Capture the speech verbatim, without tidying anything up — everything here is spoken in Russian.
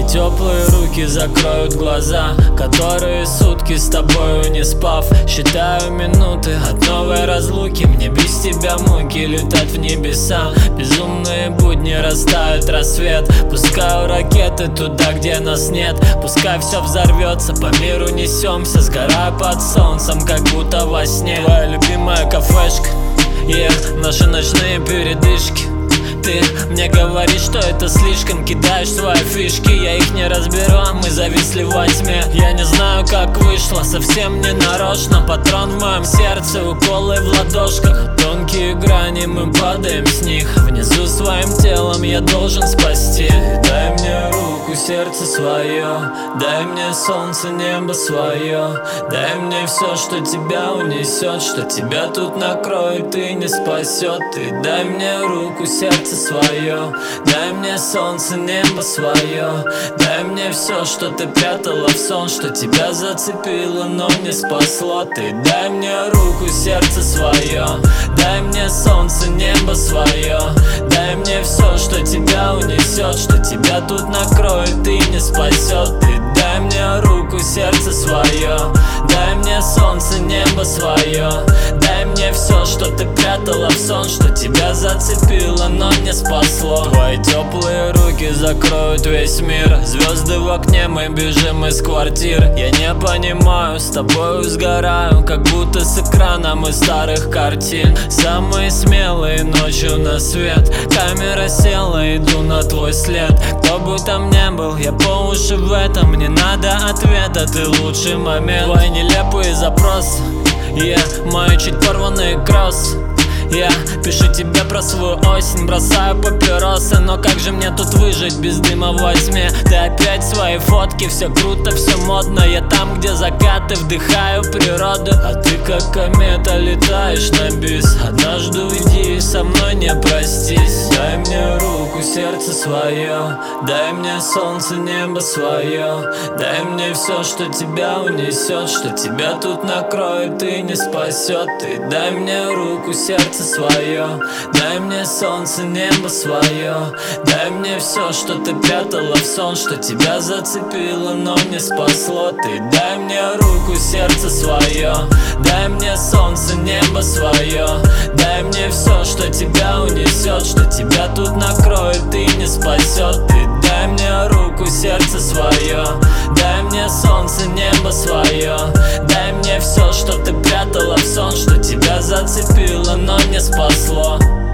теплые руки закроют глаза, которые сутки с тобою не спав. Считаю минуты от новой разлуки, мне без тебя муки летать в небеса. Безумные будни, растает рассвет, пускаю ракеты туда, где нас нет. Пускай все взорвется, по миру несемся, сгорая под солнцем, как будто во сне. Твоя любимая кафешка, yeah, наши ночные передышки. Ты мне говоришь, что это слишком, кидаешь свои фишки, я их не разберу, а мы зависли во тьме. Я не знаю, как вышло, совсем не нарочно. Патрон в моем сердце, уколы в ладошках, тонкие грани, мы падаем с них. Внизу своим телом я должен спасти. Дай мне руку, сердце свое, дай мне солнце, небо свое. Дай мне все, что тебя унесет, что тебя тут накроет и не спасет. Ты дай мне руку, сердце свое, дай мне солнце, небо свое. Дай мне все, что ты прятала в сон, что тебя зацепило, но не спасло. Ты дай мне руку, сердце свое, дай мне солнце, небо свое. Дай мне все, что тебя унесет, что тебя тут накроет и не спасет. Ты дай мне руку, сердце свое, дай мне солнце, небо свое. Дай мне все, что ты прятала в сон, что тебя зацепило, но не спасло. Твои теплые руки закроют весь мир, звезды в окне, мы бежим из квартир. Я не понимаю, с тобою сгораю, как будто с экрана мы старых картин. Самые смелые ночью на свет, камера села, иду на твой след. Кто бы там ни был, я по уши в этом, мне надо ответа, ты лучший момент. Твои нелепые запросы, yeah, мои чуть порванные кроссы. Я пишу тебе про свою осень, бросаю папиросы, но как же мне тут выжить без дыма во тьме? Ты опять свои фотки, все круто, все модно. Я там, где закаты, вдыхаю природу, а ты как комета летаешь на бис. Однажды уйди, со мной не простись. Дай мне руку, сердце свое, дай мне солнце, небо свое. Дай мне все, что тебя унесет, что тебя тут накроет и не спасет. Ты дай мне руку, сердце свое, дай мне солнце, небо свое. Дай мне все, что ты прятала в сон, что тебя зацепило, но не спасло. Ты дай мне руку, сердце свое, дай мне солнце, небо свое. Дай мне все, что тебя унесет, что тебя тут накроет и не спасет. Ты дай мне руку, сердце свое, дай мне солнце, небо свое. Дай мне все, что ты прятала в сон, что тебя зацепило, но не спасло.